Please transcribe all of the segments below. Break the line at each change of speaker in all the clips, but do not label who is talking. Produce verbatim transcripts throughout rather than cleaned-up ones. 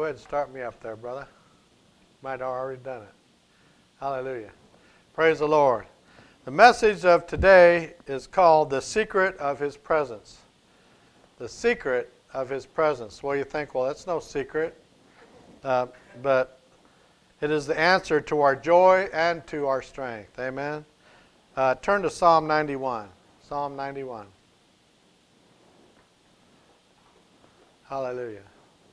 ahead and start me up there, brother. Might have already done it. Hallelujah. Praise the Lord. The message of today is called The Secret of His Presence. The secret of His presence. Well, you think, well, that's no secret. Uh, but it is the answer to our joy and to our strength. Amen. Uh, turn to Psalm ninety-one. Psalm ninety-one. Hallelujah.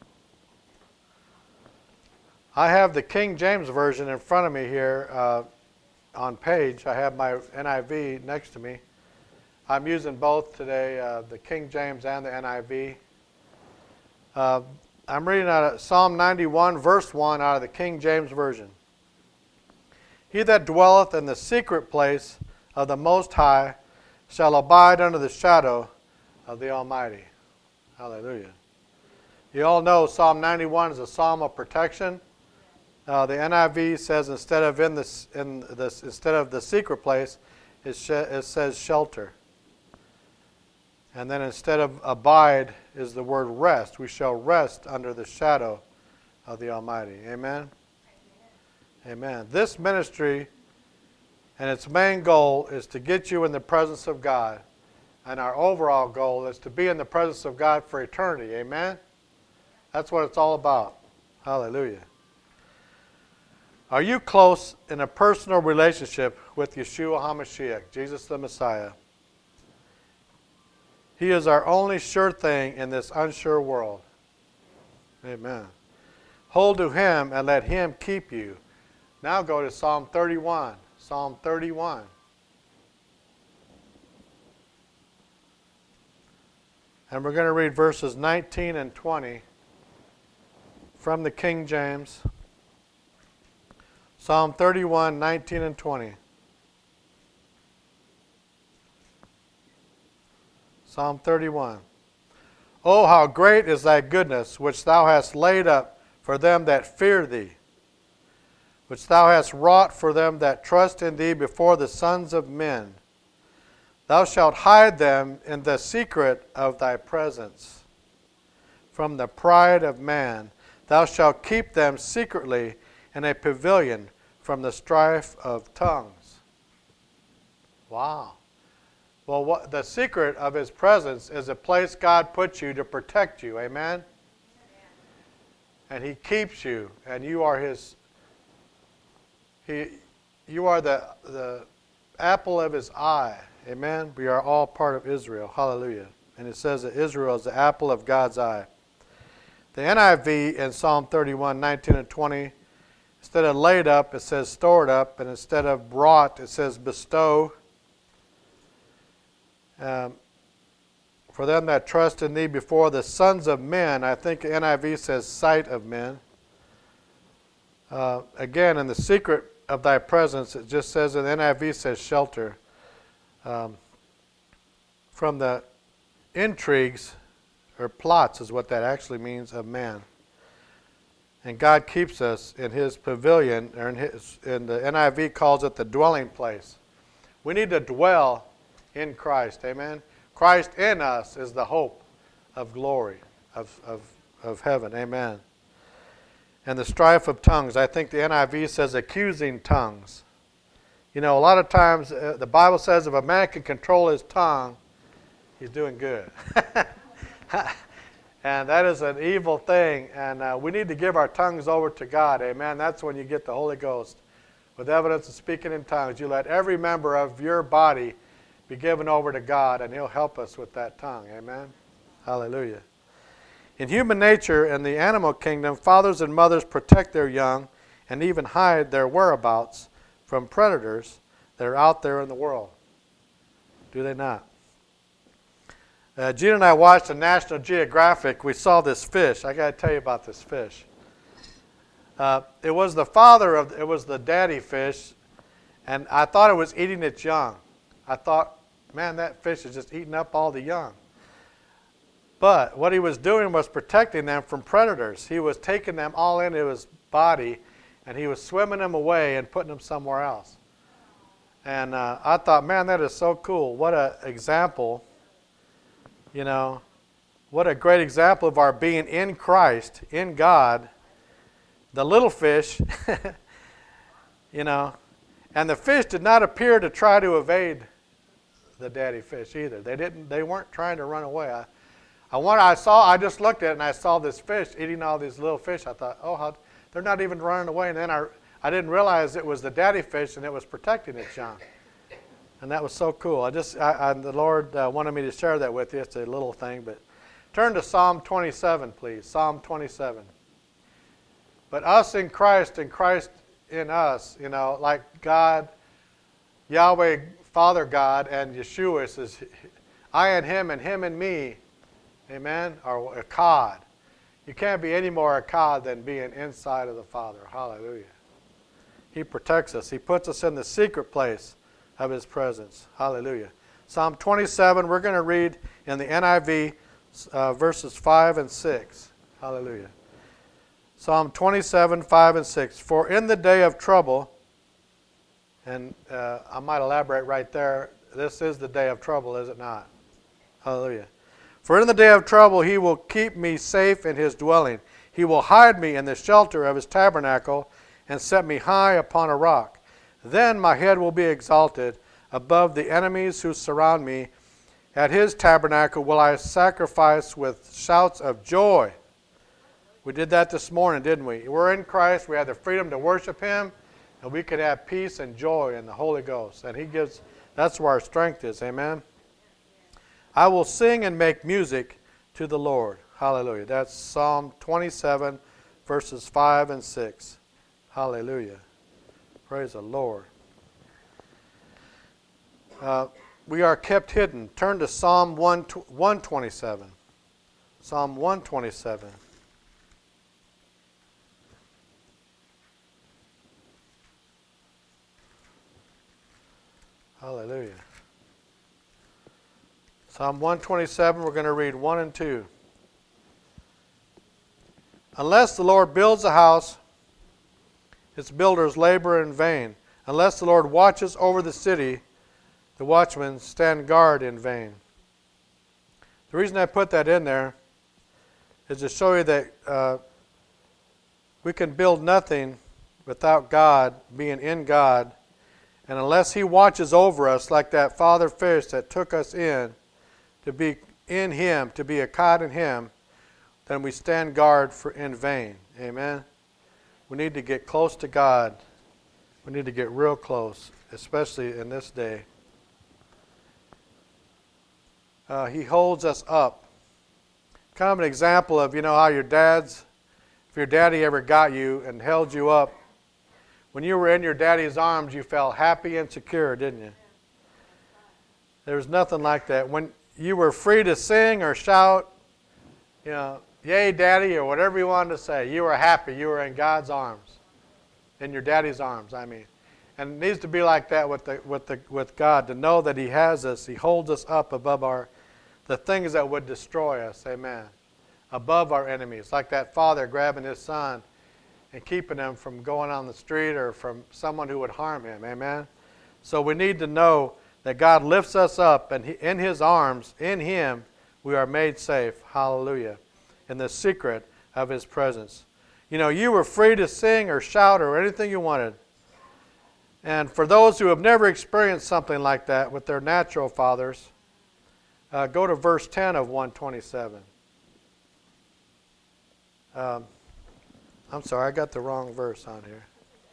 I have the King James Version in front of me here uh, on page. I have my N I V next to me. I'm using both today, uh, the King James and the N I V. Uh, I'm reading out of Psalm ninety-one, verse one, out of the King James Version. He that dwelleth in the secret place of the Most High shall abide under the shadow of the Almighty. Hallelujah. You all know Psalm ninety-one is a psalm of protection. Uh, the N I V says instead of in this in this instead of the secret place, it, sh- it says shelter. And then instead of abide is the word rest. We shall rest under the shadow of the Almighty. Amen? Amen. Amen. This ministry and its main goal is to get you in the presence of God. And our overall goal is to be in the presence of God for eternity. Amen? That's what it's all about. Hallelujah. Are you close in a personal relationship with Yeshua HaMashiach, Jesus the Messiah? He is our only sure thing in this unsure world. Amen. Hold to Him and let Him keep you. Now go to Psalm thirty-one. Psalm thirty-one. And we're going to read verses nineteen and twenty from the King James. Psalm thirty-one, nineteen and twenty. Psalm thirty-one. Oh, how great is thy goodness, which thou hast laid up for them that fear thee, which thou hast wrought for them that trust in thee before the sons of men. Thou shalt hide them in the secret of thy presence. From the pride of man, thou shalt keep them secretly in a pavilion from the strife of tongues. Wow. Well, what, the secret of His presence is a place God puts you to protect you. Amen? And He keeps you, and you are His. He, you are the the apple of His eye. Amen? We are all part of Israel. Hallelujah. And it says that Israel is the apple of God's eye. The N I V in Psalm thirty-one, nineteen and twenty, instead of laid up, it says stored up, and instead of brought, it says bestow. Um, for them that trust in thee before the sons of men, I think N I V says sight of men. Uh, again, in the secret of thy presence, it just says in the N I V says shelter. Um, from the intrigues or plots is what that actually means of man. And God keeps us in His pavilion, or in His, and the N I V calls it the dwelling place. We need to dwell in Christ. Amen. Christ in us is the hope of glory, of, of, of heaven. Amen. And the strife of tongues. I think the N I V says accusing tongues. You know, a lot of times uh, the Bible says if a man can control his tongue, he's doing good. And that is an evil thing. And uh, we need to give our tongues over to God. Amen. That's when you get the Holy Ghost. With evidence of speaking in tongues, you let every member of your body be given over to God, and He'll help us with that tongue. Amen? Hallelujah. In human nature and the animal kingdom, fathers and mothers protect their young and even hide their whereabouts from predators that are out there in the world. Do they not? Uh, Gina and I watched a National Geographic. We saw this fish. I got to tell you about this fish. Uh, it was the father of, it was the daddy fish, and I thought it was eating its young. I thought, man, that fish is just eating up all the young. But what he was doing was protecting them from predators. He was taking them all into his body, and he was swimming them away and putting them somewhere else. And uh, I thought, man, that is so cool. What an example, you know, what a great example of our being in Christ, in God, the little fish, you know, and the fish did not appear to try to evade the daddy fish either. They didn't. They weren't trying to run away. I, I wonder. I saw. I just looked at it and I saw this fish eating all these little fish. I thought, oh, how, they're not even running away. And then I, I didn't realize it was the daddy fish and it was protecting its young. And that was so cool. I just, I, I, the Lord uh, wanted me to share that with you. It's a little thing, but turn to Psalm twenty-seven, please. Psalm twenty-seven. But us in Christ and Christ in us, you know, like God, Yahweh, Father God, and Yeshua says, I and Him and Him and me, amen, are a Echad. You can't be any more Echad than being inside of the Father. Hallelujah. He protects us. He puts us in the secret place of His presence. Hallelujah. Psalm twenty-seven, we're going to read in the N I V uh, verses five and six. Hallelujah. Psalm twenty-seven, five and six. For in the day of trouble, and uh, I might elaborate right there, this is the day of trouble, is it not? Hallelujah. For in the day of trouble He will keep me safe in His dwelling. He will hide me in the shelter of His tabernacle and set me high upon a rock. Then my head will be exalted above the enemies who surround me. At His tabernacle will I sacrifice with shouts of joy. We did that this morning, didn't we? We're in Christ. We have the freedom to worship Him, and we can have peace and joy in the Holy Ghost. And He gives, that's where our strength is. Amen? I will sing and make music to the Lord. Hallelujah. That's Psalm twenty-seven, verses five and six. Hallelujah. Praise the Lord. Uh, we are kept hidden. Turn to Psalm one twenty-seven. Psalm one twenty-seven. Hallelujah. Psalm one twenty-seven, we're going to read one and two. Unless the Lord builds a house, its builders labor in vain. Unless the Lord watches over the city, the watchmen stand guard in vain. The reason I put that in there is to show you that uh, we can build nothing without God being in God. And unless He watches over us like that father fish that took us in, to be in Him, to be a Echad in Him, then we stand guard for in vain. Amen? We need to get close to God. We need to get real close, especially in this day. Uh, he holds us up. Kind of an example of, you know, how your dad's, if your daddy ever got you and held you up, when you were in your daddy's arms, you felt happy and secure, didn't you? There was nothing like that. When you were free to sing or shout, you know, yay, daddy, or whatever you wanted to say, you were happy. You were in God's arms, in your daddy's arms, I mean. And it needs to be like that with the, with the, with God, to know that He has us. He holds us up above our, the things that would destroy us, amen, above our enemies, like that father grabbing his son and keeping him from going on the street or from someone who would harm him, amen. So we need to know that God lifts us up, and he, in His arms, in Him, we are made safe, hallelujah, in the secret of His presence. You know, you were free to sing or shout or anything you wanted. And for those who have never experienced something like that with their natural fathers, uh, go to verse ten of one twenty-seven. Um, I'm sorry, I got the wrong verse on here.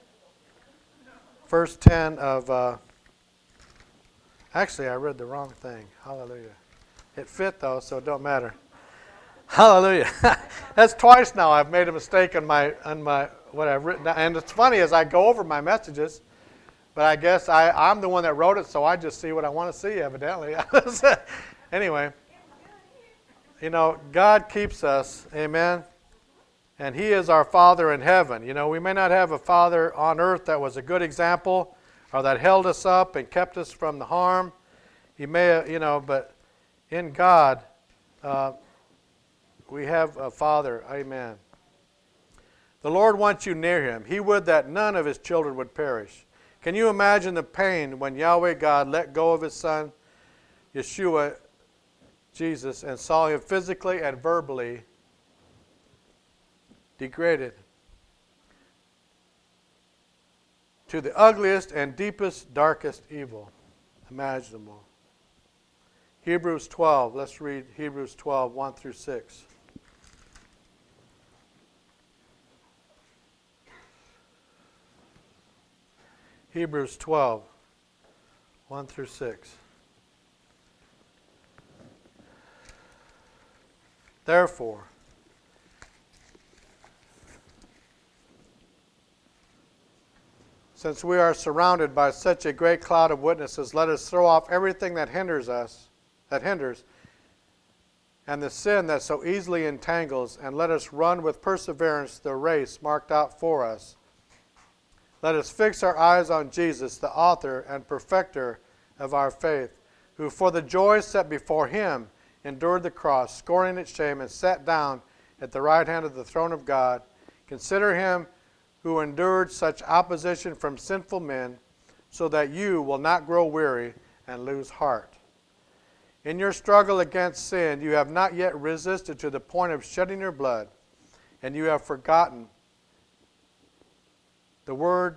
Verse ten of, uh, actually I read the wrong thing. Hallelujah. It fit though, so it don't matter. Hallelujah. That's twice now I've made a mistake on my, on my what I've written down. And it's funny as I go over my messages, but I guess I, I'm the one that wrote it, so I just see what I want to see, evidently. Anyway, you know, God keeps us, amen, and He is our Father in heaven. You know, we may not have a father on earth that was a good example or that held us up and kept us from the harm. He may, you know, but in God, uh, we have a Father, amen. The Lord wants you near Him. He would that none of His children would perish. Can you imagine the pain when Yahweh God let go of His Son, Yeshua, Jesus, and saw Him physically and verbally degraded? to the ugliest and deepest, darkest evil imaginable. Hebrews twelve, let's read Hebrews twelve, one through six. Hebrews twelve, one through six. Therefore, since we are surrounded by such a great cloud of witnesses, let us throw off everything that hinders us, that hinders, and the sin that so easily entangles, and let us run with perseverance the race marked out for us. Let us fix our eyes on Jesus, the author and perfecter of our faith, who for the joy set before him endured the cross, scorning its shame, and sat down at the right hand of the throne of God. Consider him who endured such opposition from sinful men, so that you will not grow weary and lose heart. In your struggle against sin, you have not yet resisted to the point of shedding your blood, and you have forgotten the word,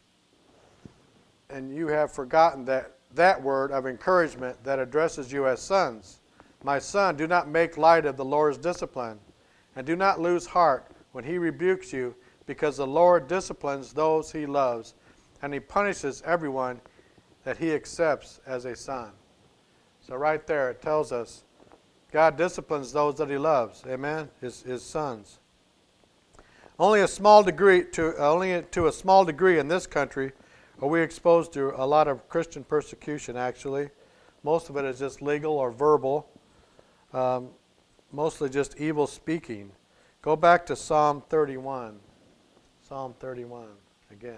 and you have forgotten that, that word of encouragement that addresses you as sons. My son, do not make light of the Lord's discipline, and do not lose heart when he rebukes you, because the Lord disciplines those he loves, and he punishes everyone that he accepts as a son. So right there it tells us God disciplines those that he loves, amen, his, his sons. Only a small degree to only to a small degree in this country are we exposed to a lot of Christian persecution, actually. Most of it is just legal or verbal, um, mostly just evil speaking. Go back to Psalm thirty-one. Psalm thirty-one again.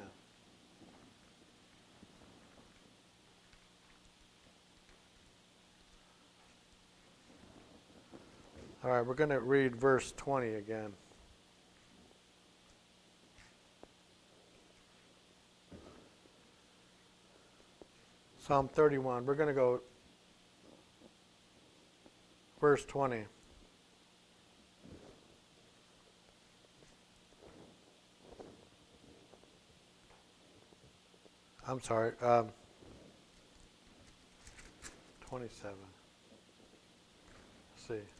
All right, we're going to read verse twenty again. Psalm thirty-one. We're going to go verse twenty. I'm sorry, um, twenty-seven. Let's see.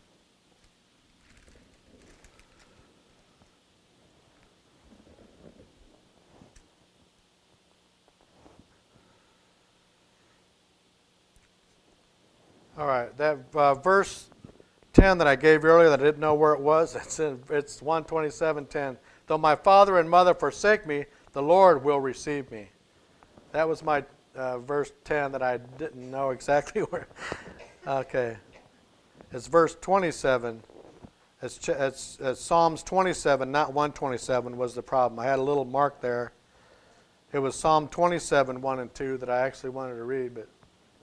All right, that uh, verse ten that I gave you earlier that I didn't know where it was, it's in, it's one twenty-seven ten. Though my father and mother forsake me, the Lord will receive me. That was my uh, verse ten that I didn't know exactly where. Okay. It's verse twenty-seven. It's, ch- it's, it's Psalms twenty-seven, not one twenty-seven was the problem. I had a little mark there. It was Psalm twenty-seven, one and two that I actually wanted to read. But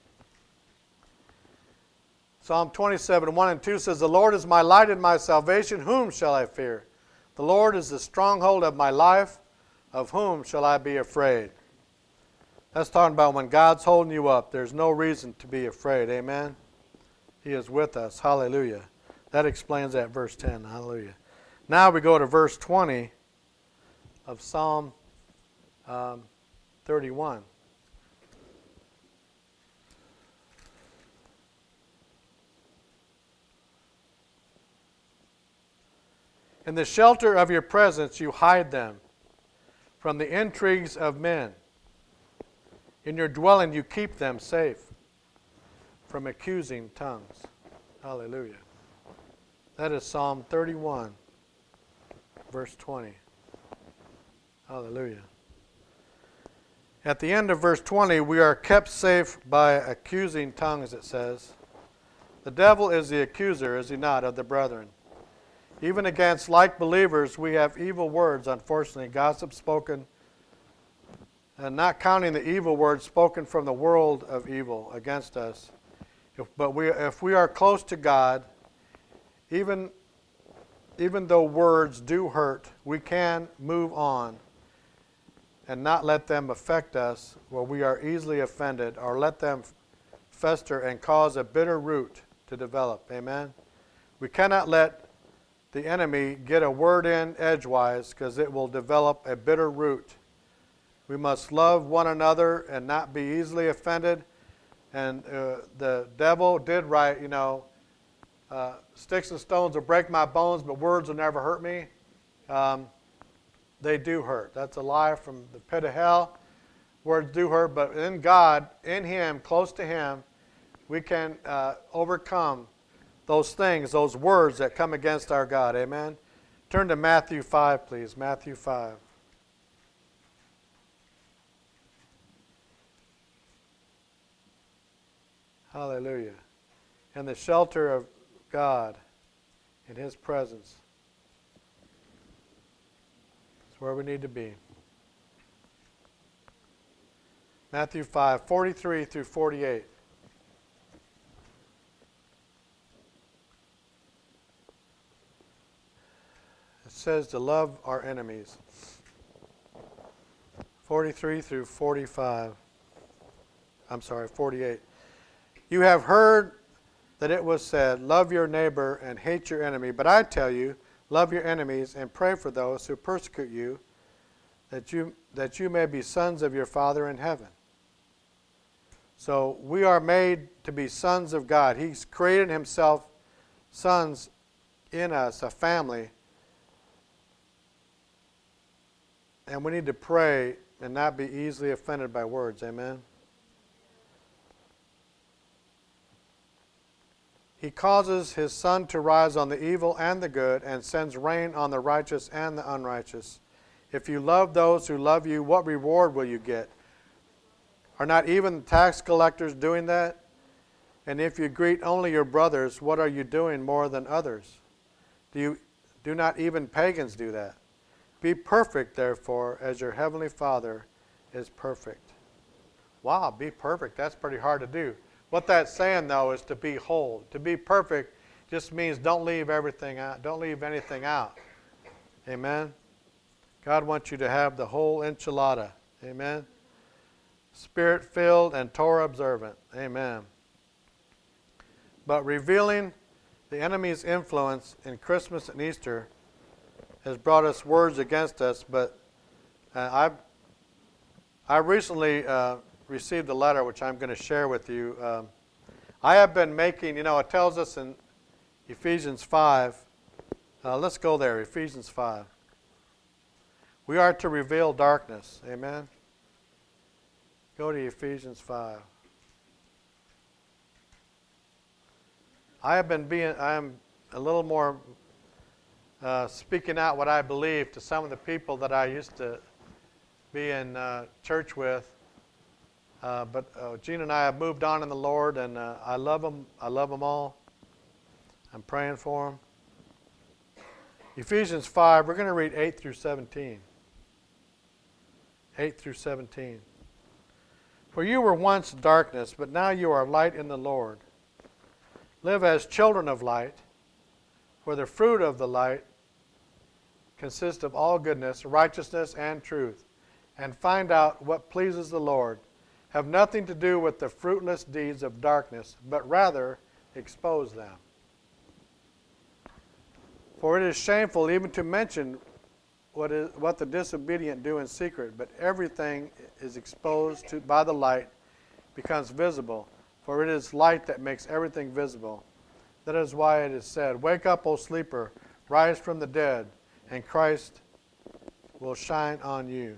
Psalm twenty-seven, one and two says, The Lord is my light and my salvation. Whom shall I fear? The Lord is the stronghold of my life. Of whom shall I be afraid? That's talking about when God's holding you up, there's no reason to be afraid. Amen? He is with us. Hallelujah. That explains that verse ten. Hallelujah. Now we go to verse twenty of Psalm um, thirty-one. In the shelter of your presence you hide them from the intrigues of men. In your dwelling you keep them safe from accusing tongues. Hallelujah. That is Psalm thirty-one, verse twenty. Hallelujah. At the end of verse twenty, we are kept safe by accusing tongues, it says. The devil is the accuser, is he not, of the brethren? Even against like believers, we have evil words, unfortunately, gossip spoken, and not counting the evil words spoken from the world of evil against us. If, but we, if we are close to God, even, even though words do hurt, we can move on and not let them affect us where we are easily offended, or let them fester and cause a bitter root to develop. Amen? We cannot let the enemy get a word in edgewise, because it will develop a bitter root We must love one another and not be easily offended. And uh, the devil did write, you know, uh, sticks and stones will break my bones, but words will never hurt me. Um, they do hurt. That's a lie from the pit of hell. Words do hurt, but in God, in Him, close to Him, we can uh, overcome those things, those words that come against our God. Amen? Turn to Matthew five, please. Matthew five. Hallelujah. In the shelter of God, in His presence, it's where we need to be. Matthew five, forty-three through forty-eight. It says to love our enemies. forty-three through forty-five. I'm sorry, forty-eight. You have heard that it was said, love your neighbor and hate your enemy. But I tell you, love your enemies and pray for those who persecute you, that you, that you may be sons of your Father in heaven. So we are made to be sons of God. He's created Himself sons in us, a family. And we need to pray and not be easily offended by words. Amen? He causes His sun to rise on the evil and the good, and sends rain on the righteous and the unrighteous. If you love those who love you, what reward will you get? Are not even the tax collectors doing that? And if you greet only your brothers, what are you doing more than others? Do you do not even pagans do that? Be perfect, therefore, as your heavenly Father is perfect. Wow, be perfect. That's pretty hard to do. What that's saying, though, is to be whole. To be perfect just means don't leave everything out. Don't leave anything out. Amen? God wants you to have the whole enchilada. Amen? Spirit-filled and Torah observant. Amen. But revealing the enemy's influence in Christmas and Easter has brought us words against us. But uh, I I recently uh, received a letter which I'm going to share with you. Um, I have been making, you know, it tells us in Ephesians five. Uh, let's go there, Ephesians five. We are to reveal darkness. Amen. Go to Ephesians five. I have been being, I am a little more uh, speaking out what I believe to some of the people that I used to be in uh, church with. Uh, but uh, Gene and I have moved on in the Lord, and uh, I love them. I love them all. I'm praying for them. Ephesians five, we're going to read eight through seventeen. eight through seventeen. For you were once darkness, but now you are light in the Lord. Live as children of light, for the fruit of the light consists of all goodness, righteousness, and truth. And find out what pleases the Lord. Have nothing to do with the fruitless deeds of darkness, but rather expose them. For it is shameful even to mention what is what the disobedient do in secret, but everything is exposed to by the light, becomes visible. For it is light that makes everything visible. That is why it is said, wake up, O sleeper, rise from the dead, and Christ will shine on you.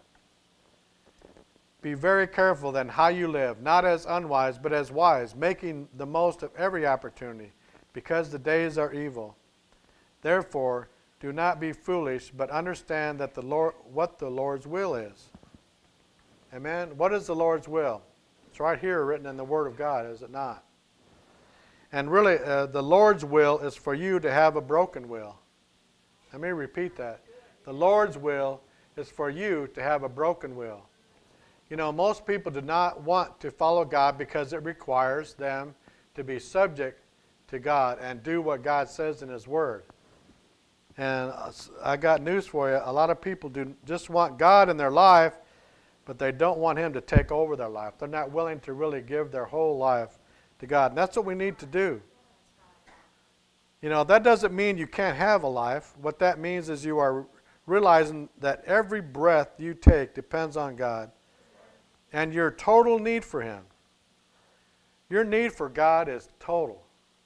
Be very careful then how you live, not as unwise, but as wise, making the most of every opportunity, because the days are evil. Therefore, do not be foolish, but understand that the Lord, what the Lord's will is. Amen? What is the Lord's will? It's right here written in the Word of God, is it not? And really, uh, the Lord's will is for you to have a broken will. Let me repeat that. The Lord's will is for you to have a broken will. You know, most people do not want to follow God because it requires them to be subject to God and do what God says in His Word. And I got news for you. A lot of people do just want God in their life, but they don't want Him to take over their life. They're not willing to really give their whole life to God. And that's what we need to do. You know, that doesn't mean you can't have a life. What that means is you are realizing that every breath you take depends on God and your total need for Him. Your need for God is total.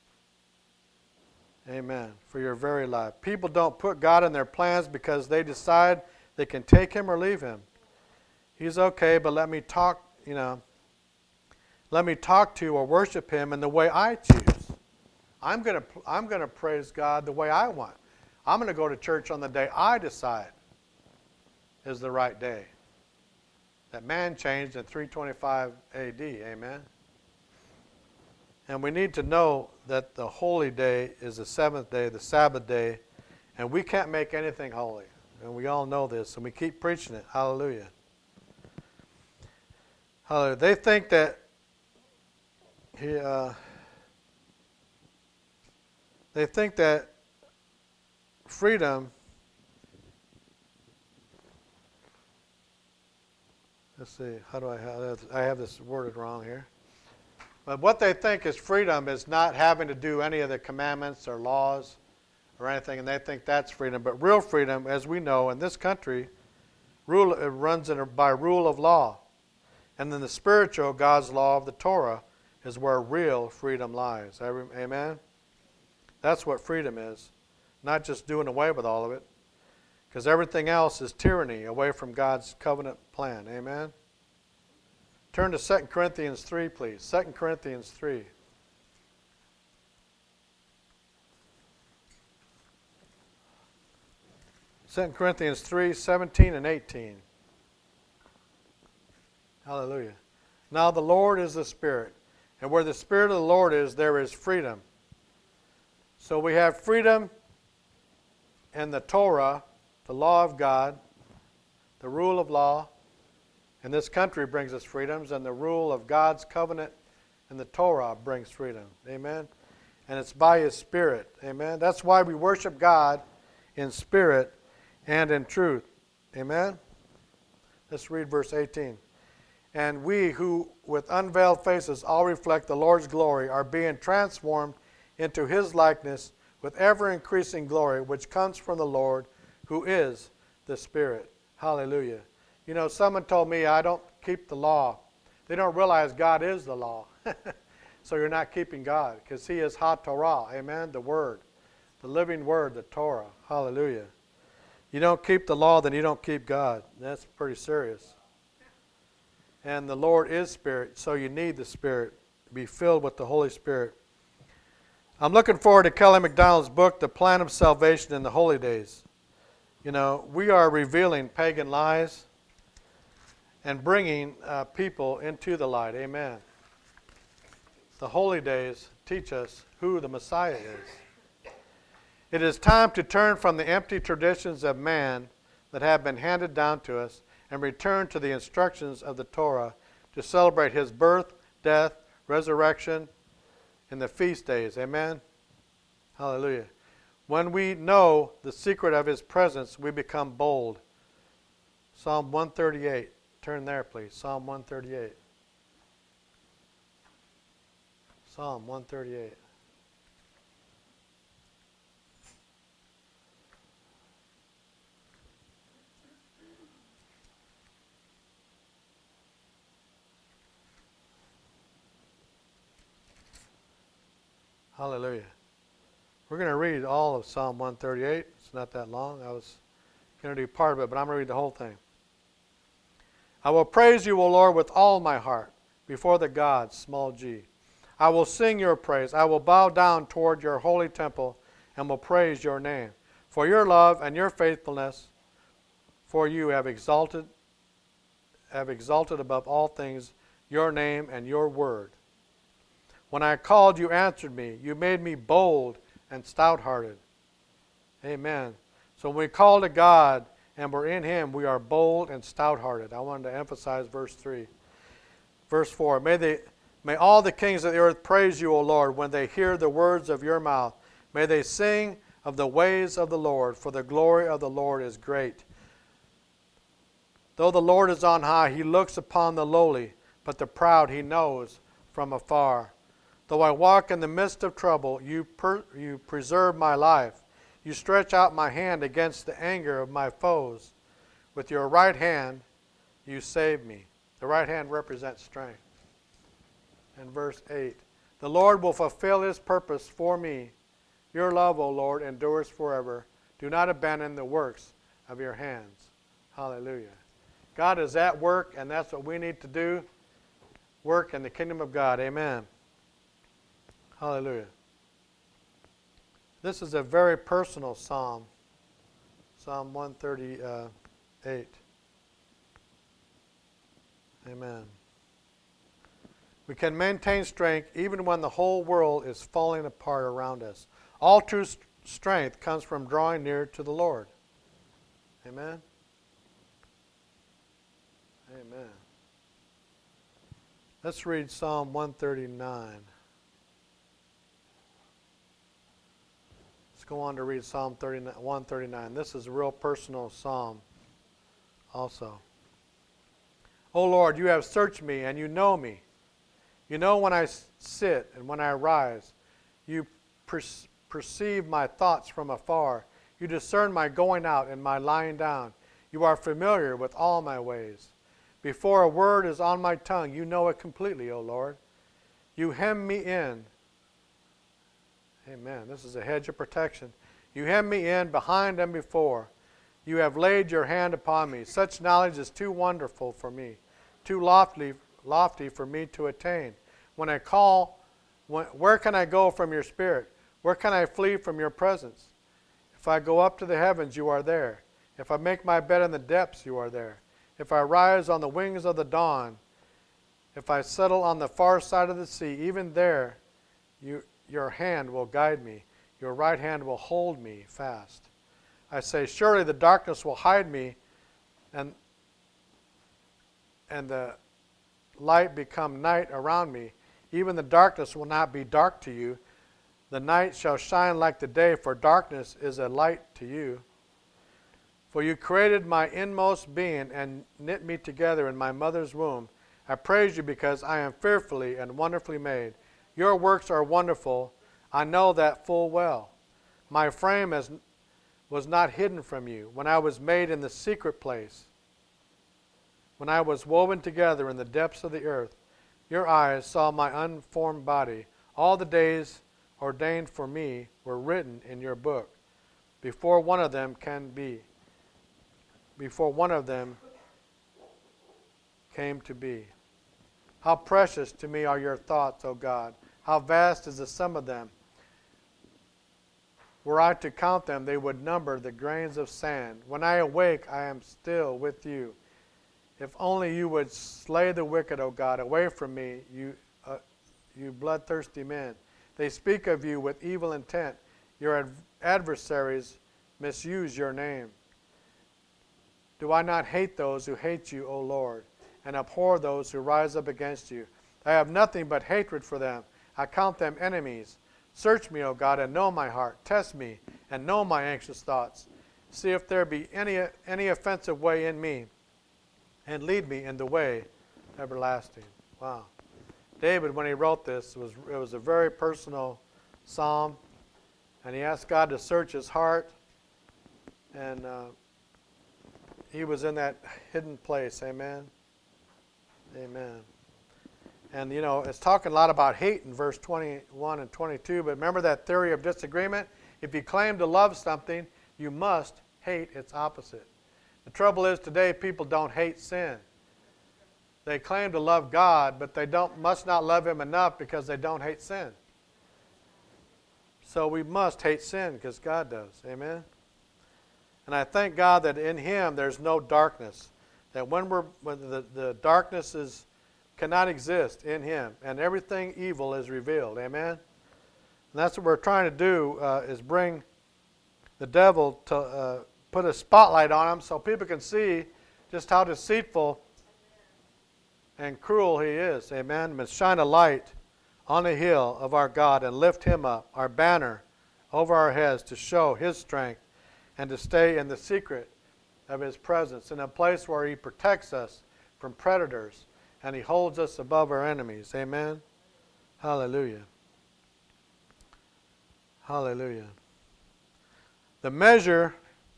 Amen. For your very life. People don't put God in their plans because they decide they can take Him or leave Him. He's okay, but let me talk, you know, let me talk to or worship Him in the way I choose. I'm going to I'm going to praise God the way I want. I'm going to go to church on the day I decide is the right day. That man changed in three twenty-five A D. Amen. And we need to know that the holy day is the seventh day, the Sabbath day, and we can't make anything holy. And we all know this, and we keep preaching it. Hallelujah. Hallelujah. They think that he, uh, they think that freedom, let's see, how do I have, I have this worded wrong here. But what they think is freedom is not having to do any of the commandments or laws or anything, and they think that's freedom. But real freedom, as we know, in this country, rule it runs in a, by rule of law. And then the spiritual, God's law of the Torah, is where real freedom lies. Amen? That's what freedom is. Not just doing away with all of it. Because everything else is tyranny away from God's covenant plan. Amen? Turn to Second Corinthians three, please. Second Corinthians three. Second Corinthians three, seventeen and eighteen. Hallelujah. Now the Lord is the Spirit, and where the Spirit of the Lord is, there is freedom. So we have freedom in the Torah, the law of God, the rule of law. And this country brings us freedoms, and the rule of God's covenant and the Torah brings freedom. Amen? And it's by His Spirit. Amen? That's why we worship God in spirit and in truth. Amen? Let's read verse eighteen. And we who with unveiled faces all reflect the Lord's glory are being transformed into His likeness with ever-increasing glory, which comes from the Lord, who is the Spirit. Hallelujah. You know, someone told me I don't keep the law. They don't realize God is the law. So you're not keeping God, because He is HaTorah. Amen? The Word. The living Word, the Torah. Hallelujah. You don't keep the law, then you don't keep God. That's pretty serious. And the Lord is Spirit, so you need the Spirit. Be filled with the Holy Spirit. I'm looking forward to Kelly MacDonald's book, The Plan of Salvation in the Holy Days. You know, we are revealing pagan lies and bringing uh, people into the light. Amen. The holy days teach us who the Messiah is. It is time to turn from the empty traditions of man that have been handed down to us and return to the instructions of the Torah to celebrate His birth, death, resurrection, and the feast days. Amen? Hallelujah. When we know the secret of His presence, we become bold. Psalm one thirty-eight. Turn there, please. Psalm one thirty-eight. Psalm one thirty-eight. Hallelujah. We're going to read all of Psalm one thirty-eight. It's not that long. I was going to do part of it, but I'm going to read the whole thing. I will praise you, O Lord, with all my heart, before the gods, small g. I will sing your praise. I will bow down toward your holy temple and will praise your name. For your love and your faithfulness, for you have exalted, have exalted above all things your name and your word. When I called, you answered me. You made me bold and stout-hearted. Amen. So when we call to God and we're in Him, we are bold and stout-hearted. I wanted to emphasize verse three. Verse four. May they, may all the kings of the earth praise you, O Lord, when they hear the words of your mouth. May they sing of the ways of the Lord, for the glory of the Lord is great. Though the Lord is on high, He looks upon the lowly, but the proud He knows from afar. Though I walk in the midst of trouble, you, per, you preserve my life. You stretch out my hand against the anger of my foes. With your right hand, you save me. The right hand represents strength. And verse eight, the Lord will fulfill his purpose for me. Your love, O Lord, endures forever. Do not abandon the works of your hands. Hallelujah. God is at work, and that's what we need to do. Work in the kingdom of God. Amen. Hallelujah. This is a very personal psalm. Psalm one thirty-eight. Amen. We can maintain strength even when the whole world is falling apart around us. All true st- strength comes from drawing near to the Lord. Amen. Amen. Let's read Psalm one thirty-nine. Let's go on to read Psalm one thirty-nine. This is a real personal psalm also. O Lord, you have searched me and you know me. You know when I sit and when I rise. You per- perceive my thoughts from afar. You discern my going out and my lying down. You are familiar with all my ways. Before a word is on my tongue, you know it completely, O Lord. You hem me in. Amen. This is a hedge of protection. You hem me in behind and before. You have laid your hand upon me. Such knowledge is too wonderful for me, too lofty, lofty for me to attain. When I call, when, where can I go from your spirit? Where can I flee from your presence? If I go up to the heavens, you are there. If I make my bed in the depths, you are there. If I rise on the wings of the dawn, if I settle on the far side of the sea, even there you, your hand will guide me. Your right hand will hold me fast. I say, surely the darkness will hide me, and, and the light become night around me. Even the darkness will not be dark to you. The night shall shine like the day, for darkness is a light to you. For you created my inmost being and knit me together in my mother's womb. I praise you because I am fearfully and wonderfully made. Your works are wonderful. I know that full well. My frame has, was not hidden from you when I was made in the secret place. When I was woven together in the depths of the earth, your eyes saw my unformed body. All the days ordained for me were written in your book, before one of them can be, before one of them came to be. How precious to me are your thoughts, O God. How vast is the sum of them. Were I to count them, they would number the grains of sand. When I awake, I am still with you. If only you would slay the wicked, O God, away from me, you, uh, you bloodthirsty men. They speak of you with evil intent. Your ad- adversaries misuse your name. Do I not hate those who hate you, O Lord, and abhor those who rise up against you? I have nothing but hatred for them. I count them enemies. Search me, O God, and know my heart. Test me, and know my anxious thoughts. See if there be any, any offensive way in me, and lead me in the way everlasting. Wow. David, when he wrote this, was it was a very personal psalm, and he asked God to search his heart, and uh, he was in that hidden place. Amen. Amen. And, you know, it's talking a lot about hate in verse twenty-one and twenty-two, but remember that theory of disagreement? If you claim to love something, you must hate its opposite. The trouble is today people don't hate sin. They claim to love God, but they don't must not love him enough because they don't hate sin. So we must hate sin because God does. Amen? And I thank God that in him there's no darkness. That when we're when the, the darkness is cannot exist in him, and everything evil is revealed. Amen? And that's what we're trying to do, uh, is bring the devil to uh, put a spotlight on him so people can see just how deceitful and cruel he is. Amen? But shine a light on the hill of our God and lift him up, our banner, over our heads to show his strength and to stay in the secret of his presence, in a place where he protects us from predators and he holds us above our enemies. Amen? Hallelujah. Hallelujah. The measure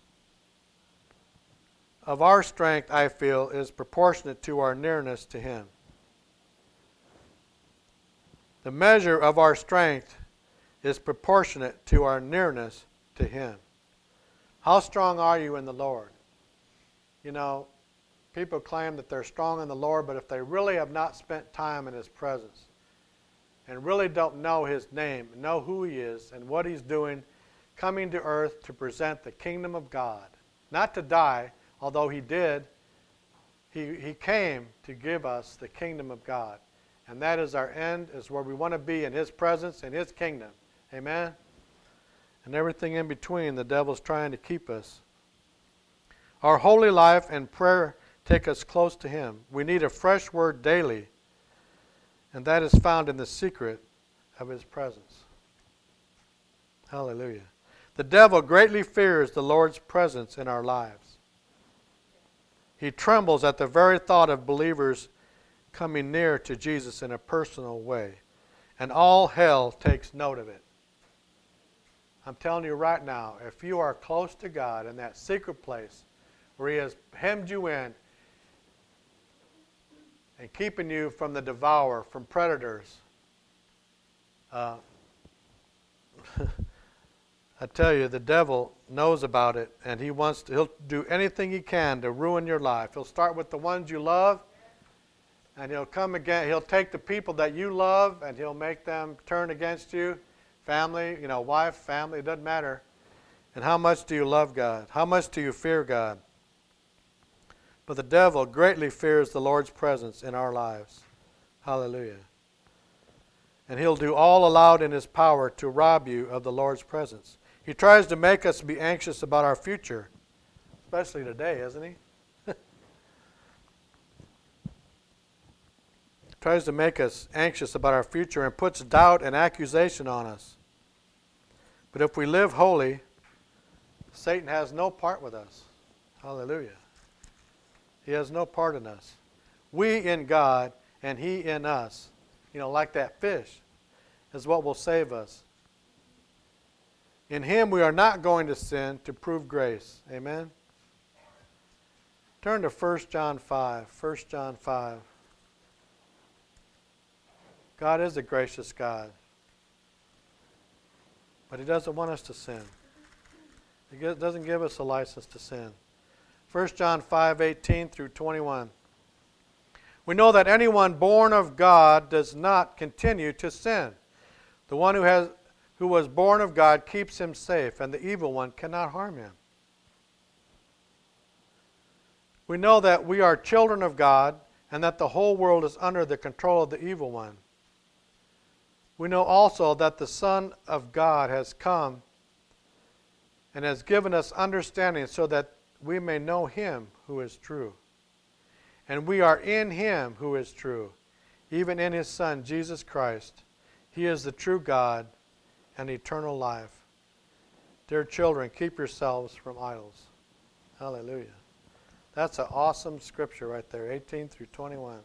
of our strength, I feel, is proportionate to our nearness to Him. The measure of our strength is proportionate to our nearness to Him. How strong are you in the Lord? You know, people claim that they're strong in the Lord, but if they really have not spent time in His presence and really don't know His name, know who He is and what He's doing, coming to earth to present the kingdom of God, not to die, although He did, He, he came to give us the kingdom of God. And that is our end, is where we want to be in His presence, in His kingdom. Amen? And everything in between, the devil's trying to keep us. Our holy life and prayer take us close to Him. We need a fresh word daily, and that is found in the secret of His presence. Hallelujah. The devil greatly fears the Lord's presence in our lives. He trembles at the very thought of believers coming near to Jesus in a personal way. And all hell takes note of it. I'm telling you right now, if you are close to God in that secret place where He has hemmed you in and keeping you from the devourer, from predators, uh, I tell you, the devil knows about it, and he wants to, he'll do anything he can to ruin your life. He'll start with the ones you love, and he'll come again. He'll take the people that you love, and he'll make them turn against you. Family, you know, wife, family, it doesn't matter. And how much do you love God? How much do you fear God? But the devil greatly fears the Lord's presence in our lives. Hallelujah. And he'll do all allowed in his power to rob you of the Lord's presence. He tries to make us be anxious about our future, especially today, isn't he? Tries to make us anxious about our future and puts doubt and accusation on us. But if we live holy, Satan has no part with us. Hallelujah. He has no part in us. We in God and He in us, you know, like that fish, is what will save us. In Him we are not going to sin to prove grace. Amen? Turn to First John five. First John five. God is a gracious God. But He doesn't want us to sin. He doesn't give us a license to sin. First John five, eighteen through twenty-one. We know that anyone born of God does not continue to sin. The one who has who was born of God keeps him safe, and the evil one cannot harm him. We know that we are children of God, and that the whole world is under the control of the evil one. We know also that the Son of God has come and has given us understanding so that we may know Him who is true. And we are in Him who is true, even in His Son, Jesus Christ. He is the true God and eternal life. Dear children, keep yourselves from idols. Hallelujah. That's an awesome scripture right there, eighteen through twenty-one.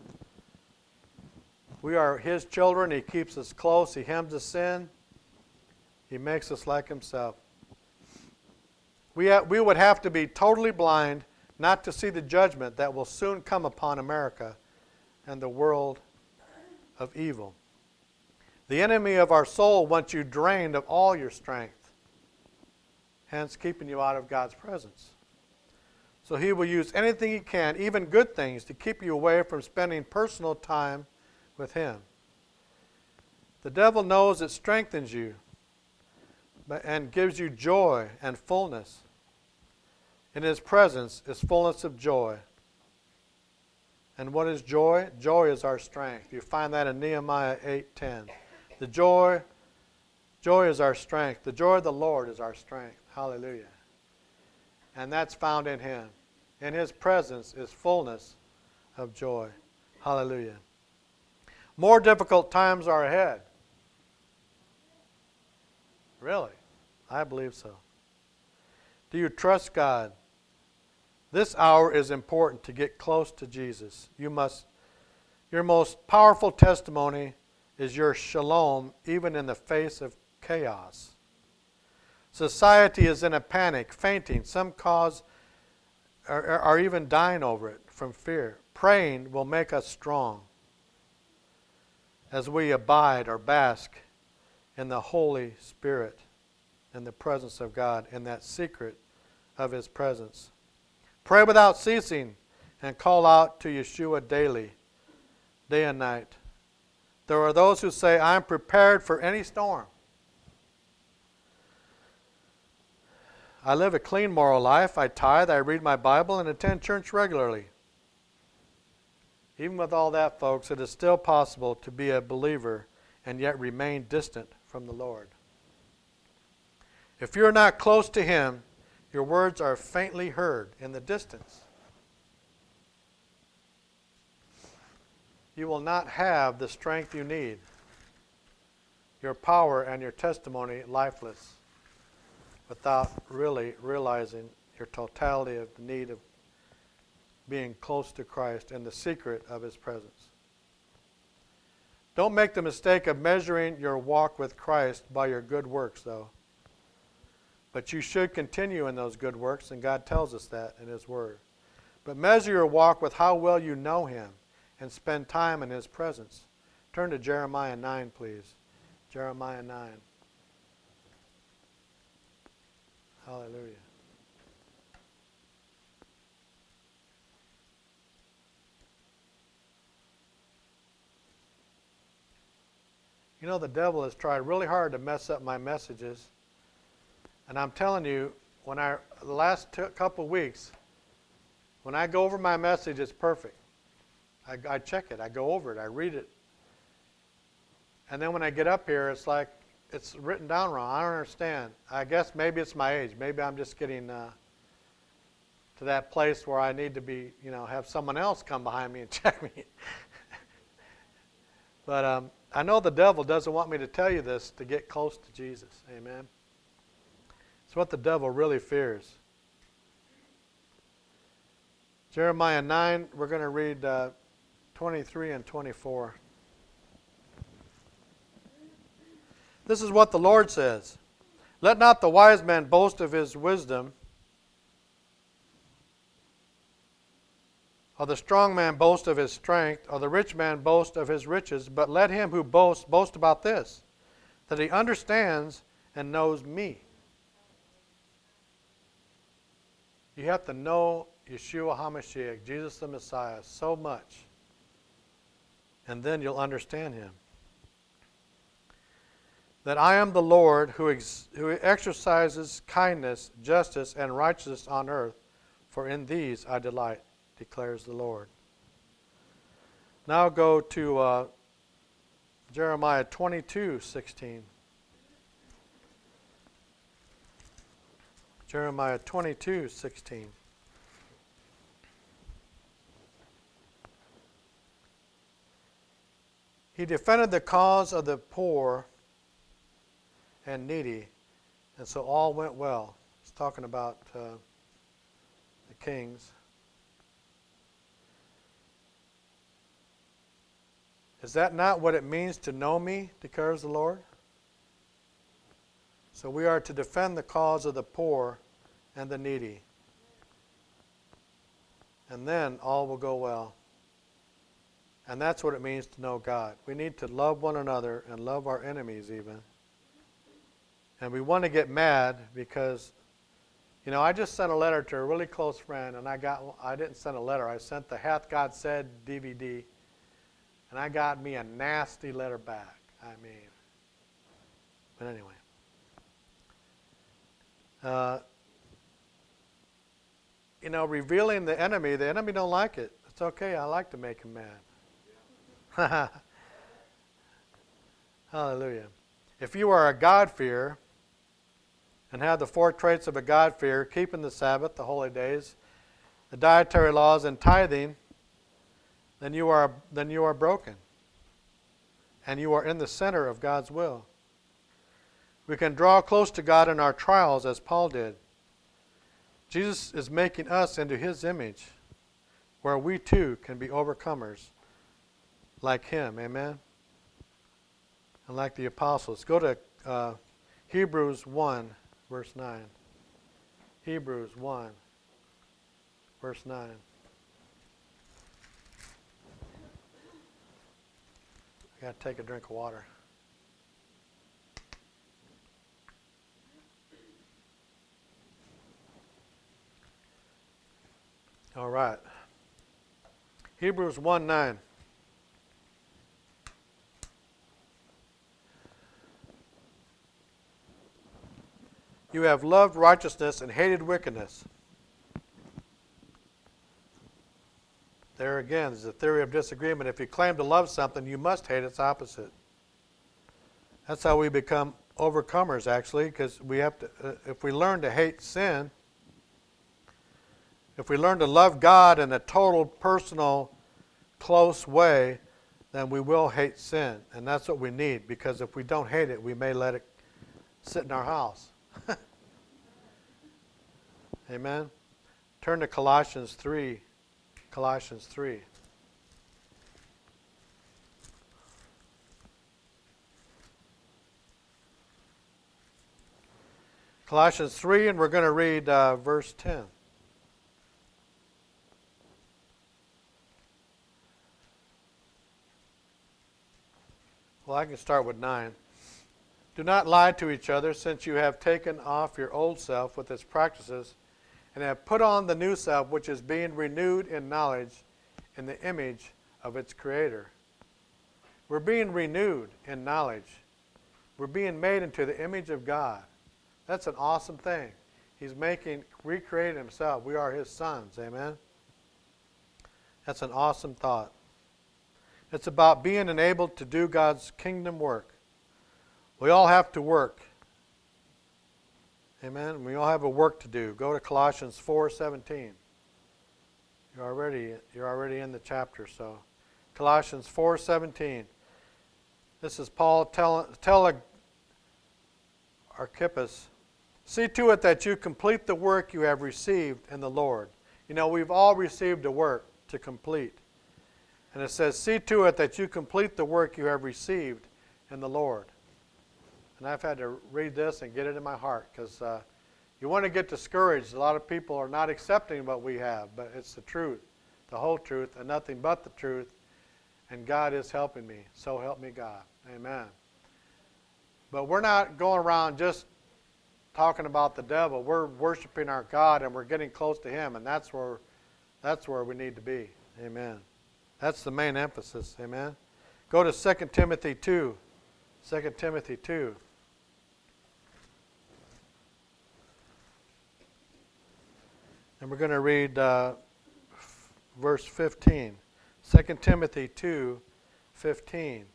We are His children. He keeps us close. He hems us in. He makes us like Himself. We, ha- we would have to be totally blind not to see the judgment that will soon come upon America and the world of evil. The enemy of our soul wants you drained of all your strength, hence keeping you out of God's presence. So he will use anything he can, even good things, to keep you away from spending personal time with Him. The devil knows it strengthens you and gives you joy and fullness. In His presence is fullness of joy. And what is joy? Joy is our strength. You find that in Nehemiah eight ten. The joy, joy is our strength. The joy of the Lord is our strength. Hallelujah. And that's found in Him. In His presence is fullness of joy. Hallelujah. More difficult times are ahead. Really? I believe so. Do you trust God? This hour is important to get close to Jesus. You must, your most powerful testimony is your shalom, even in the face of chaos. Society is in a panic, fainting. Some cause are, are even dying over it from fear. Praying will make us strong as we abide or bask in the Holy Spirit, in the presence of God, in that secret of His presence. Pray without ceasing and call out to Yeshua daily, day and night. There are those who say, I'm prepared for any storm. I live a clean moral life. I tithe, I read my Bible, and attend church regularly. Even with all that, folks, it is still possible to be a believer and yet remain distant from the Lord. If you're not close to Him, your words are faintly heard in the distance. You will not have the strength you need. Your power and your testimony lifeless, without really realizing your totality of the need of being close to Christ and the secret of His presence. Don't make the mistake of measuring your walk with Christ by your good works, though. But you should continue in those good works, and God tells us that in His Word. But measure your walk with how well you know Him and spend time in His presence. Turn to Jeremiah nine, please. Jeremiah nine. Hallelujah. You know, the devil has tried really hard to mess up my messages. And I'm telling you, when I the last two, couple weeks, when I go over my message, it's perfect. I, I check it. I go over it. I read it. And then when I get up here, it's like it's written down wrong. I don't understand. I guess maybe it's my age. Maybe I'm just getting uh, to that place where I need to be, you know, have someone else come behind me and check me. But um, I know the devil doesn't want me to tell you this to get close to Jesus. Amen. It's what the devil really fears. Jeremiah nine, we're going to read uh, twenty-three and twenty-four. This is what the Lord says. Let not the wise man boast of his wisdom, or the strong man boast of his strength, or the rich man boast of his riches, but let him who boasts boast about this, that he understands and knows me. You have to know Yeshua HaMashiach, Jesus the Messiah, so much, and then you'll understand Him. That I am the Lord who, ex- who exercises kindness, justice, and righteousness on earth, for in these I delight, declares the Lord. Now go to uh, Jeremiah twenty-two sixteen. Jeremiah twenty-two sixteen. He defended the cause of the poor and needy, and so all went well. He's talking about uh, the kings. Is that not what it means to know me, declares the Lord? So we are to defend the cause of the poor and the needy. And then all will go well. And that's what it means to know God. We need to love one another and love our enemies even. And we want to get mad because, you know, I just sent a letter to a really close friend, and I got I didn't send a letter. I sent the Hath God Said D V D, and I got me a nasty letter back. I mean, but anyway. Uh, you know, revealing the enemy, the enemy don't like it. It's okay. I like to make him mad. Hallelujah. If you are a God-fearer and have the four traits of a God-fearer, keeping the Sabbath, the holy days, the dietary laws, and tithing, then you are then you are broken. And you are in the center of God's will. We can draw close to God in our trials as Paul did. Jesus is making us into His image, where we too can be overcomers like Him. Amen? And like the apostles. Go to uh, Hebrews one verse nine. Hebrews one, verse nine. I got to take a drink of water. All right. Hebrews one nine. You have loved righteousness and hated wickedness. There again is the theory of disagreement. If you claim to love something, you must hate its opposite. That's how we become overcomers, actually, because we have to. Uh, if we learn to hate sin, if we learn to love God in a total, personal, close way, then we will hate sin, and that's what we need. Because if we don't hate it, we may let it sit in our house. Amen. Turn to Colossians three. Colossians three. Colossians three, and we're going to read uh, verse ten. Well, I can start with nine. Do not lie to each other, since you have taken off your old self with its practices, and have put on the new self, which is being renewed in knowledge in the image of its Creator. We're being renewed in knowledge. We're being made into the image of God. That's an awesome thing. He's making, recreating himself. We are his sons. Amen? That's an awesome thought. It's about being enabled to do God's kingdom work. We all have to work. Amen? We all have a work to do. Go to Colossians four seventeen. You're already, you're already in the chapter, so. Colossians four seventeen. This is Paul telling tell Archippus, see to it that you complete the work you have received in the Lord. You know, we've all received a work to complete. And it says, see to it that you complete the work you have received in the Lord. And I've had to read this and get it in my heart, because uh, you want to get discouraged. A lot of people are not accepting what we have, but it's the truth, the whole truth, and nothing but the truth. And God is helping me. So help me God. Amen. But we're not going around just talking about the devil. We're worshiping our God, and we're getting close to him, and that's where, that's where we need to be. Amen. That's the main emphasis. Amen. Go to Second Timothy two. Second Timothy two. And we're going to read uh, f- verse fifteen. Second Timothy two fifteen.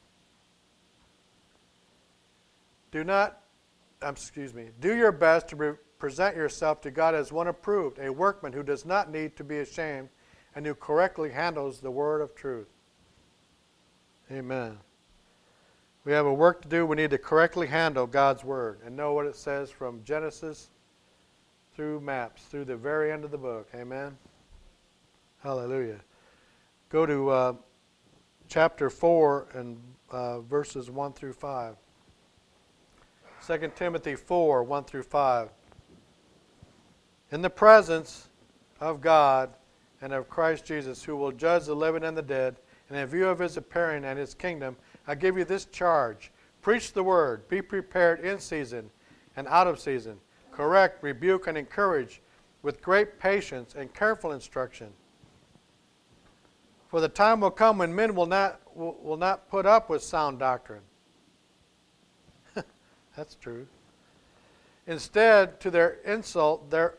Do not, um, excuse me, do your best to re- present yourself to God as one approved, a workman who does not need to be ashamed and who correctly handles the word of truth. Amen. We have a work to do. We need to correctly handle God's word and know what it says from Genesis through maps, through the very end of the book. Amen. Hallelujah. Go to uh, chapter four and uh, verses one through five. Second Timothy four, one through five. In the presence of God and of Christ Jesus, who will judge the living and the dead, and in view of his appearing and his kingdom, I give you this charge. Preach the word. Be prepared in season and out of season. Correct, rebuke, and encourage with great patience and careful instruction. For the time will come when men will not, will, will not put up with sound doctrine. That's true. Instead, to their insult, their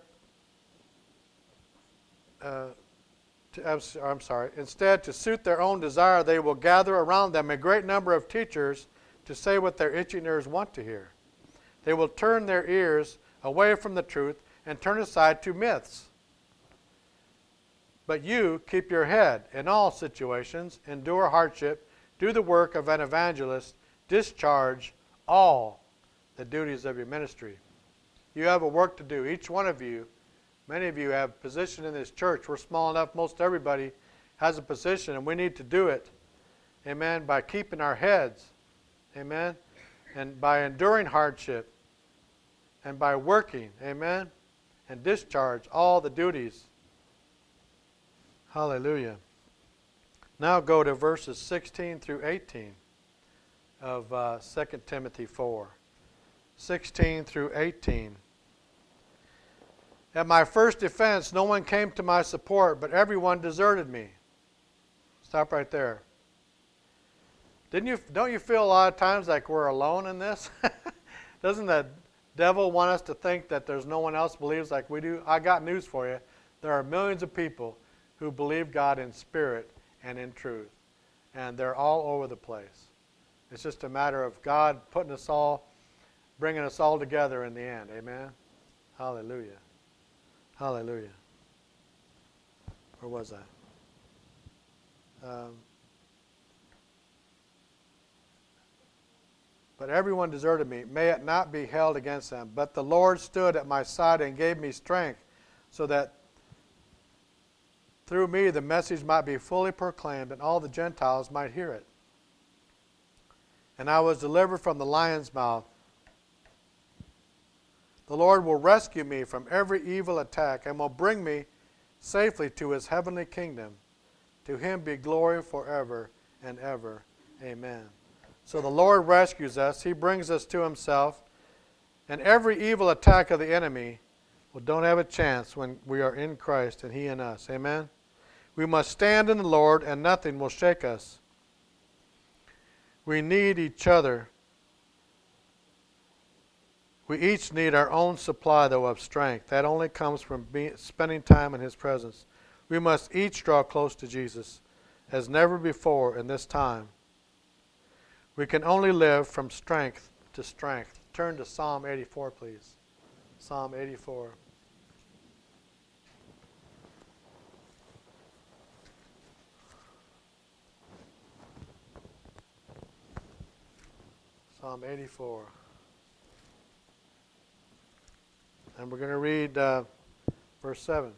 uh, to, I'm, I'm sorry. Instead, to suit their own desire, they will gather around them a great number of teachers to say what their itching ears want to hear. They will turn their ears away from the truth and turn aside to myths. But you keep your head in all situations, endure hardship, do the work of an evangelist, discharge all the duties of your ministry. You have a work to do. Each one of you, many of you have position in this church. We're small enough, most everybody has a position, and we need to do it. Amen. By keeping our heads. Amen. And by enduring hardship. and by working, amen, and discharge all the duties. Hallelujah. Now go to verses sixteen through eighteen of uh, Second Timothy four. sixteen through eighteen. At my first defense, no one came to my support, but everyone deserted me. Stop right there. Didn't you? Don't you feel a lot of times like we're alone in this? Doesn't the devil want us to think that there's no one else believes like we do? I got news for you. There are millions of people who believe God in spirit and in truth, and they're all over the place. It's just a matter of God putting us all, bringing us all together in the end. Amen? Hallelujah. Hallelujah. Where was I? Um, but everyone deserted me. May it not be held against them. But the Lord stood at my side and gave me strength, so that through me the message might be fully proclaimed and all the Gentiles might hear it. And I was delivered from the lion's mouth. The Lord will rescue me from every evil attack and will bring me safely to his heavenly kingdom. To him be glory forever and ever. Amen. So the Lord rescues us. He brings us to himself. And every evil attack of the enemy, well, don't have a chance when we are in Christ and he in us. Amen. We must stand in the Lord and nothing will shake us. We need each other. We each need our own supply, though, of strength. That only comes from being, spending time in his presence. We must each draw close to Jesus as never before in this time. We can only live from strength to strength. Turn to Psalm eighty-four, please. Psalm eighty-four. Psalm eighty-four. And we're going to read uh, verse seven.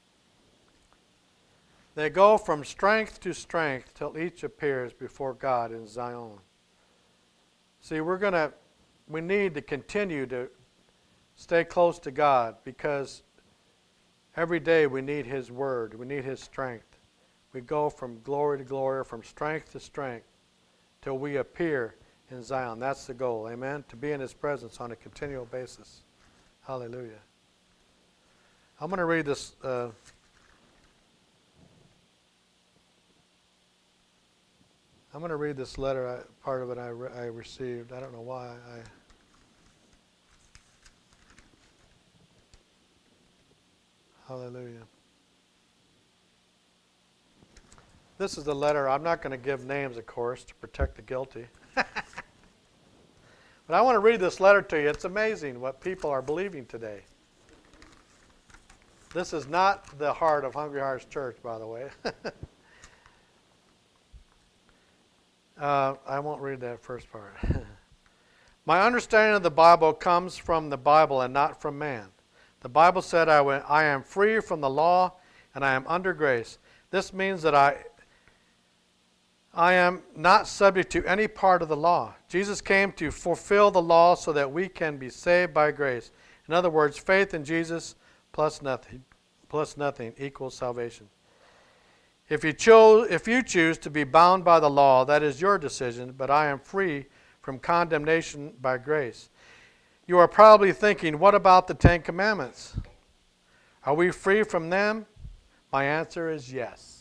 They go from strength to strength till each appears before God in Zion. See, we're going to, we need to continue to stay close to God because every day we need his word. We need his strength. We go from glory to glory, from strength to strength till we appear in Zion. That's the goal, amen? To be in his presence on a continual basis. Hallelujah. I'm going to read this. Uh, I'm going to read this letter. I, part of it I, re- I received. I don't know why. I. Hallelujah. This is the letter. I'm not going to give names, of course, to protect the guilty. But I want to read this letter to you. It's amazing what people are believing today. This is not the heart of Hungry Hearts Church, by the way. uh, I won't read that first part. My understanding of the Bible comes from the Bible and not from man. The Bible said, I, went, I am free from the law and I am under grace. This means that I I am not subject to any part of the law. Jesus came to fulfill the law so that we can be saved by grace. In other words, faith in Jesus plus nothing, plus nothing equals salvation. If you chose, if you choose to be bound by the law, that is your decision, but I am free from condemnation by grace. You are probably thinking, what about the Ten Commandments? Are we free from them? My answer is yes.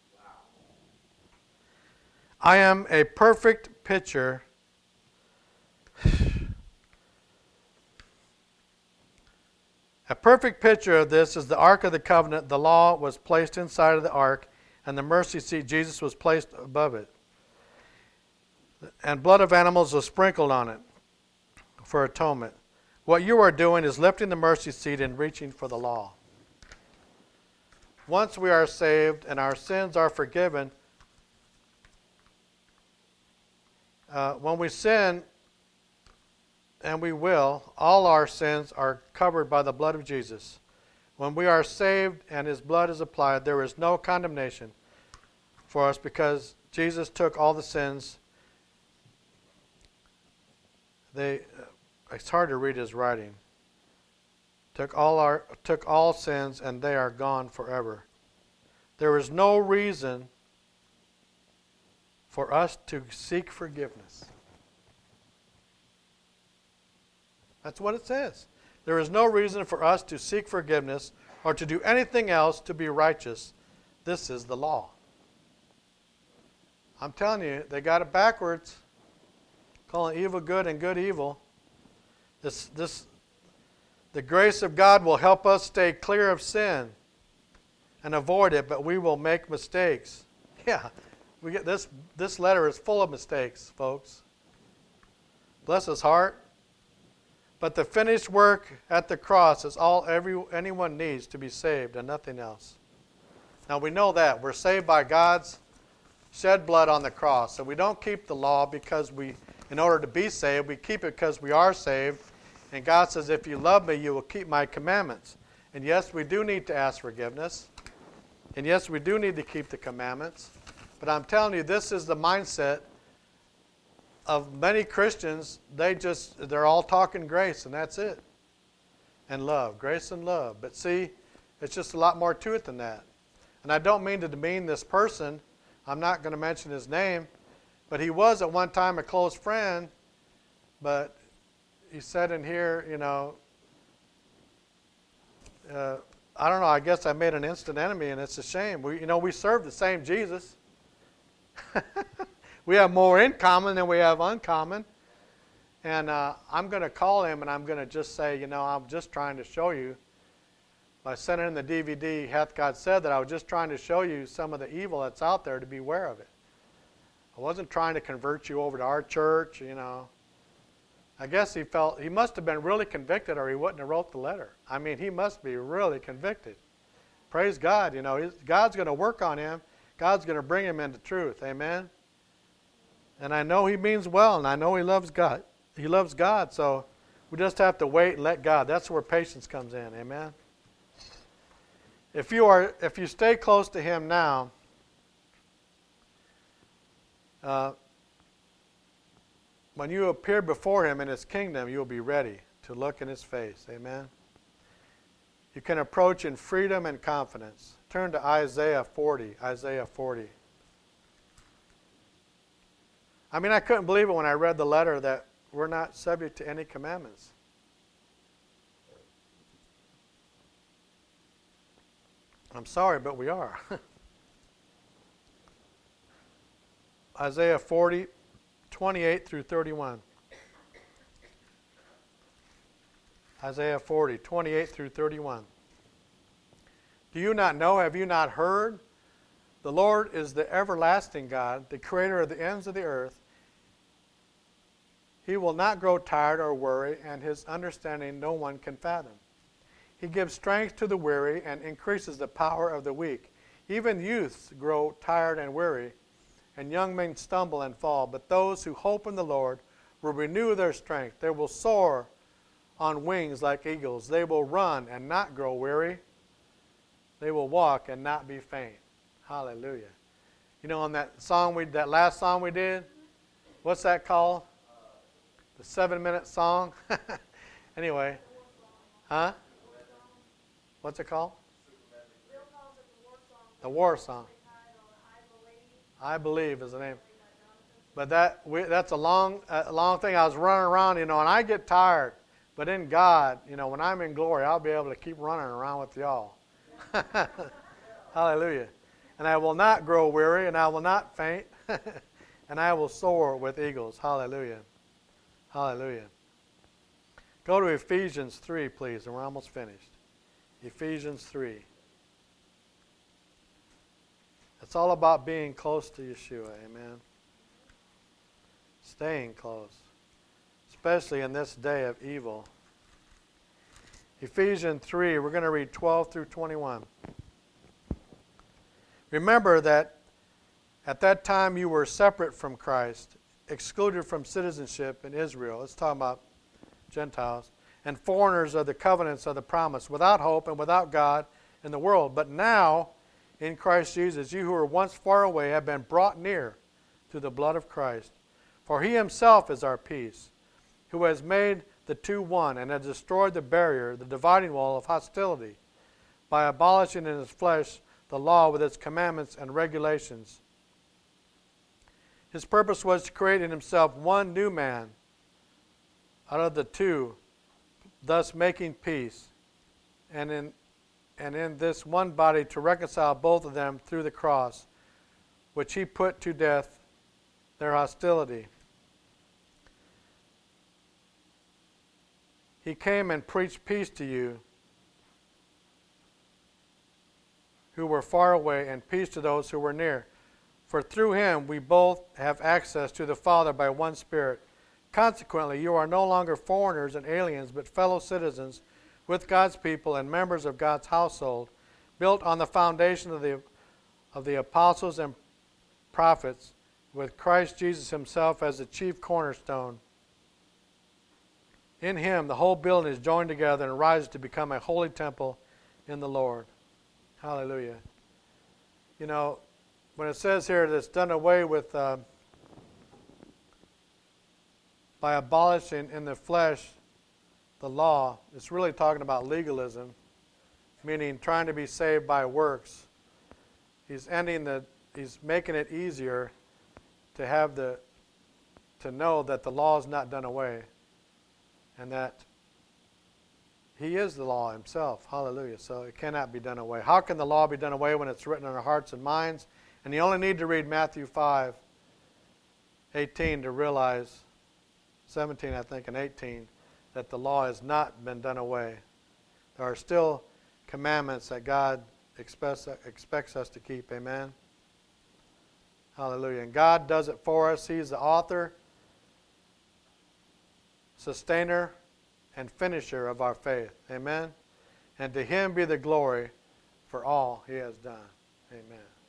I am a perfect picture. A perfect picture of this is the Ark of the Covenant. The law was placed inside of the Ark, and the mercy seat, Jesus, was placed above it. And blood of animals was sprinkled on it for atonement. What you are doing is lifting the mercy seat and reaching for the law. Once we are saved and our sins are forgiven, Uh, when we sin, and we will, all our sins are covered by the blood of Jesus. When we are saved and his blood is applied, there is no condemnation for us because Jesus took all the sins. They, uh, it's hard to read his writing. took all our took all sins, and they are gone forever. There is no reason for us to seek forgiveness. That's what it says. There is no reason for us to seek forgiveness or to do anything else to be righteous. This is the law. I'm telling you, they got it backwards, calling evil good and good evil. This, this, the grace of God will help us stay clear of sin and avoid it, but we will make mistakes. Yeah, we get this. This letter is full of mistakes, folks. Bless his heart. But the finished work at the cross is all every anyone needs to be saved and nothing else. Now we know that. We're saved by God's shed blood on the cross. So we don't keep the law because we, in order to be saved, we keep it because we are saved. And God says, if you love me, you will keep my commandments. And yes, we do need to ask forgiveness. And yes, we do need to keep the commandments. But I'm telling you, this is the mindset of many Christians. They just, they're all talking grace, and that's it. And love, grace and love. But see, it's just a lot more to it than that. And I don't mean to demean this person. I'm not going to mention his name. But he was at one time a close friend. But he said in here, you know, uh, I don't know, I guess I made an instant enemy, and it's a shame. We, you know, we serve the same Jesus. We have more in common than we have uncommon. And uh, I'm going to call him, and I'm going to just say, you know, I'm just trying to show you. By sending in the D V D, Hath God Said, that I was just trying to show you some of the evil that's out there to be aware of it. I wasn't trying to convert you over to our church, you know. I guess he felt, he must have been really convicted or he wouldn't have wrote the letter. I mean, he must be really convicted. Praise God, you know, God's going to work on him. God's going to bring him into truth, amen? And I know he means well, and I know he loves God. He loves God, so we just have to wait and let God. That's where patience comes in, amen? If you are, if you stay close to him now, uh, when you appear before him in his kingdom, you'll be ready to look in his face, amen? You can approach in freedom and confidence. Turn to Isaiah forty, Isaiah forty. I mean, I couldn't believe it when I read the letter that we're not subject to any commandments. I'm sorry, but we are. Isaiah forty, twenty-eight through thirty-one. Isaiah forty, twenty-eight through thirty-one. Do you not know? Have you not heard? The Lord is the everlasting God, the creator of the ends of the earth. He will not grow tired or worry, and his understanding no one can fathom. He gives strength to the weary and increases the power of the weak. Even youths grow tired and weary, and young men stumble and fall. But those who hope in the Lord will renew their strength. They will soar on wings like eagles. They will run and not grow weary. They will walk and not be faint. Hallelujah. You know, on that song we, that last song we did, what's that called? The seven-minute song. Anyway, huh? What's it called? The war song. I Believe is the name. But that we, that's a long, a long thing. I was running around, you know, and I get tired. But in God, you know, when I'm in glory, I'll be able to keep running around with y'all. Hallelujah. And I will not grow weary, and I will not faint, and I will soar with eagles. Hallelujah. Hallelujah. Go to Ephesians three, please, and we're almost finished. Ephesians three. It's all about being close to Yeshua, amen. Staying close, especially in this day of evil. Ephesians three, we're going to read twelve through twenty-one. Remember that at that time you were separate from Christ, excluded from citizenship in Israel. Let's talk about Gentiles. And foreigners of the covenants of the promise, without hope and without God in the world. But now, in Christ Jesus, you who were once far away have been brought near through the blood of Christ. For he himself is our peace, who has made the two one, and has destroyed the barrier, the dividing wall of hostility, by abolishing in his flesh the law with its commandments and regulations. His purpose was to create in himself one new man out of the two, thus making peace, and in and in this one body to reconcile both of them through the cross, which he put to death their hostility. He came and preached peace to you who were far away, and peace to those who were near. For through him we both have access to the Father by one Spirit. Consequently, you are no longer foreigners and aliens, but fellow citizens with God's people and members of God's household, built on the foundation of the of the apostles and prophets, with Christ Jesus himself as the chief cornerstone. In him, the whole building is joined together and rises to become a holy temple in the Lord. Hallelujah. You know, when it says here that it's done away with uh, by abolishing in the flesh the law, it's really talking about legalism, meaning trying to be saved by works. He's ending the, he's making it easier to have the, to know that the law is not done away, and that he is the law himself. Hallelujah. So it cannot be done away. How can the law be done away when it's written in our hearts and minds? And you only need to read Matthew five, eighteen to realize, seventeen I think and eighteen, that the law has not been done away. There are still commandments that God expects, expects us to keep. Amen? Hallelujah. And God does it for us. He's the author, sustainer, and finisher of our faith. Amen? And to him be the glory for all he has done. Amen.